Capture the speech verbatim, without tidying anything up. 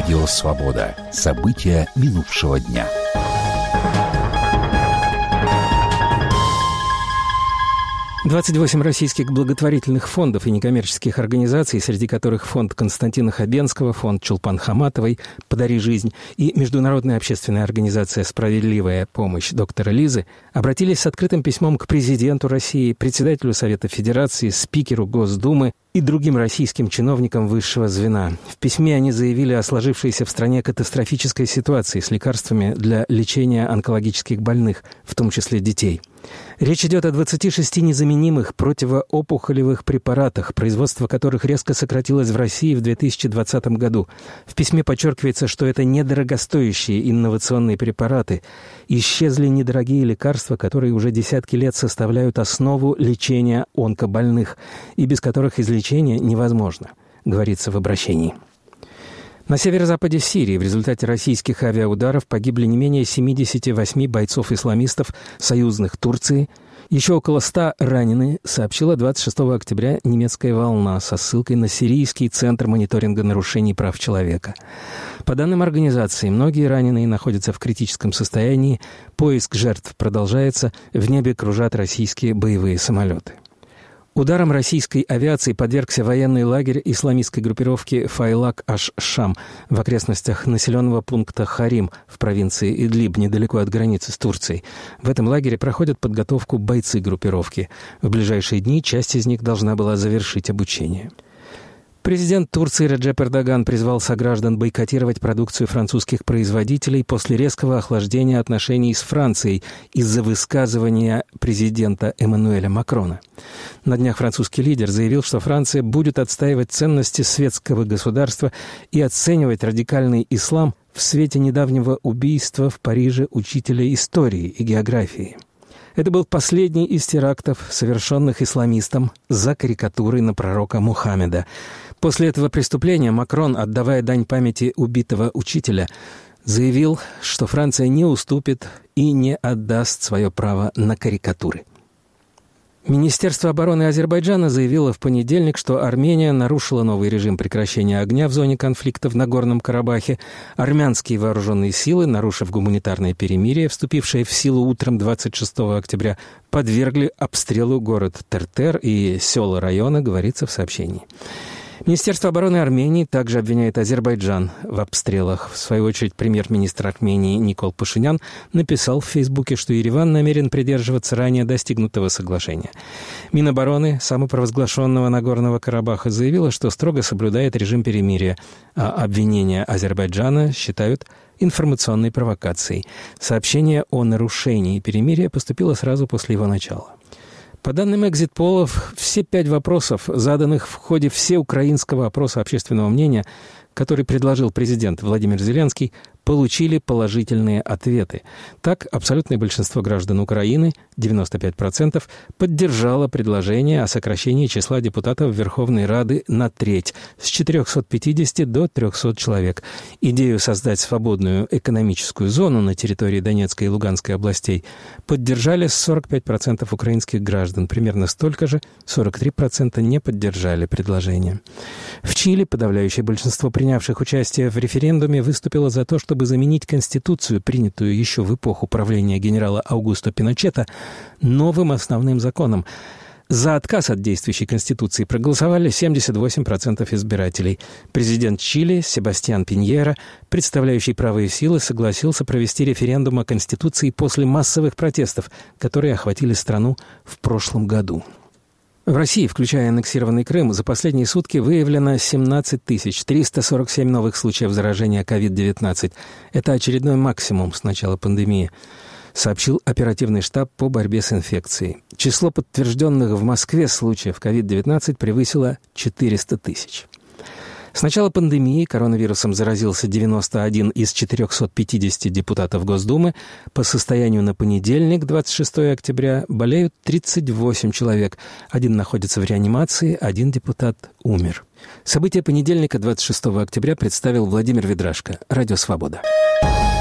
Радио «Свобода». События минувшего дня. двадцать восемь российских благотворительных фондов и некоммерческих организаций, среди которых фонд Константина Хабенского, фонд Чулпан Хаматовой «Подари жизнь» и международная общественная организация «Справедливая помощь» доктора Лизы, обратились с открытым письмом к президенту России, председателю Совета Федерации, спикеру Госдумы и другим российским чиновникам высшего звена. В письме они заявили о сложившейся в стране катастрофической ситуации с лекарствами для лечения онкологических больных, в том числе детей. Речь идет о двадцати шести незаменимых противоопухолевых препаратах, производство которых резко сократилось в России в две тысячи двадцатом году. В письме подчеркивается, что это недорогостоящие инновационные препараты. Исчезли недорогие лекарства, которые уже десятки лет составляют основу лечения онкобольных, и без которых излечение невозможно, говорится в обращении. На северо-западе Сирии в результате российских авиаударов погибли не менее семидесяти восьми бойцов-исламистов, союзных Турции. Еще около ста ранены, сообщила двадцать шестого октября немецкая «Волна» со ссылкой на Сирийский центр мониторинга нарушений прав человека. По данным организации, многие раненые находятся в критическом состоянии, поиск жертв продолжается, в небе кружат российские боевые самолеты. Ударом российской авиации подвергся военный лагерь исламистской группировки Файлак-аш-Шам в окрестностях населенного пункта Харим в провинции Идлиб, недалеко от границы с Турцией. В этом лагере проходят подготовку бойцы группировки. В ближайшие дни часть из них должна была завершить обучение. Президент Турции Реджеп Эрдоган призвал сограждан бойкотировать продукцию французских производителей после резкого охлаждения отношений с Францией из-за высказывания президента Эммануэля Макрона. На днях французский лидер заявил, что Франция будет отстаивать ценности светского государства и оценивать радикальный ислам в свете недавнего убийства в Париже учителя истории и географии. Это был последний из терактов, совершенных исламистом за карикатурой на пророка Мухаммеда. После этого преступления Макрон, отдавая дань памяти убитого учителя, заявил, что Франция не уступит и не отдаст свое право на карикатуры. Министерство обороны Азербайджана заявило в понедельник, что Армения нарушила новый режим прекращения огня в зоне конфликта в Нагорном Карабахе. Армянские вооруженные силы, нарушив гуманитарное перемирие, вступившее в силу утром двадцать шестого октября, подвергли обстрелу город Тертер и села района, говорится в сообщении. Министерство обороны Армении также обвиняет Азербайджан в обстрелах. В свою очередь, премьер-министр Армении Никол Пашинян написал в Фейсбуке, что Ереван намерен придерживаться ранее достигнутого соглашения. Минобороны самопровозглашенного Нагорного Карабаха заявила, что строго соблюдает режим перемирия, а обвинения Азербайджана считают информационной провокацией. Сообщение о нарушении перемирия поступило сразу после его начала. По данным экзит-полов, все пять вопросов, заданных в ходе всеукраинского опроса общественного мнения, который предложил президент Владимир Зеленский, получили положительные ответы. Так, абсолютное большинство граждан Украины, девяносто пять процентов, поддержало предложение о сокращении числа депутатов Верховной Рады на треть, с четырехсот пятидесяти до трехсот человек. Идею создать свободную экономическую зону на территории Донецкой и Луганской областей поддержали сорок пять процентов украинских граждан. Примерно столько же, сорок три процента, не поддержали предложение. В Чили подавляющее большинство принявших участие в референдуме выступило за то, чтобы заменить Конституцию, принятую еще в эпоху правления генерала Аугусто Пиночета, новым основным законом. За отказ от действующей Конституции проголосовали семьдесят восемь процентов избирателей. Президент Чили Себастьян Пиньера, представляющий правые силы, согласился провести референдум о Конституции после массовых протестов, которые охватили страну в прошлом году. В России, включая аннексированный Крым, за последние сутки выявлено семнадцать тысяч триста сорок семь новых случаев заражения ковид девятнадцать. Это очередной максимум с начала пандемии, сообщил оперативный штаб по борьбе с инфекцией. Число подтвержденных в Москве случаев ковид девятнадцать превысило четыреста тысяч. С начала пандемии коронавирусом заразился девяносто один из четырехсот пятидесяти депутатов Госдумы. По состоянию на понедельник, двадцать шестого октября, болеют тридцать восемь человек. Один находится в реанимации, один депутат умер. События понедельника, двадцать шестого октября, представил Владимир Ведрашко. Радио «Свобода».